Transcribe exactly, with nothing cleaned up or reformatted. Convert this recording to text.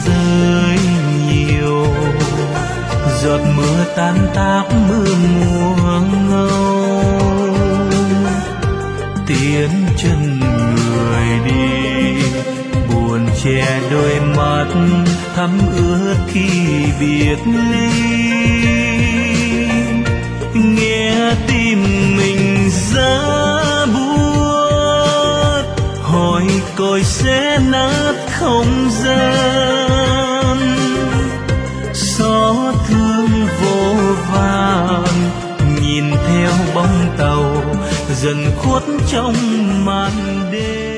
rơi nhiều, giọt mưa tan tác mưa mùa ngâu, tiến chân người đi buồn che đôi mắt thắm ướt khi biệt ly. Nghe tim mình giá buốt, hỏi còi sẽ nát không gian, xót thương vô vàn nhìn theo bóng tàu dần khuất trong màn đêm.